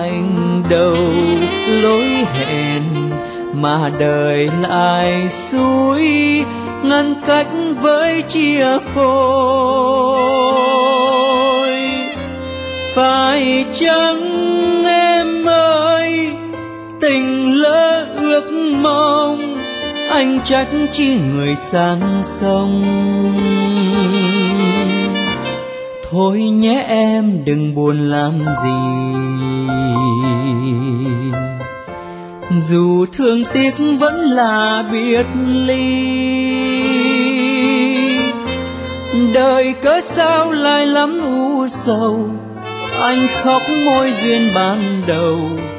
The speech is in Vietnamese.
anh đâu lối hẹn, mà đời lại suối ngăn cách với chia phôi. Phải chăng em ơi tình lỡ ước mong, anh trách chi người sang sông. Thôi nhé em đừng buồn làm gì, dù thương tiếc vẫn là biệt ly. Đời cớ sao lại lắm u sầu, anh khóc môi duyên ban đầu,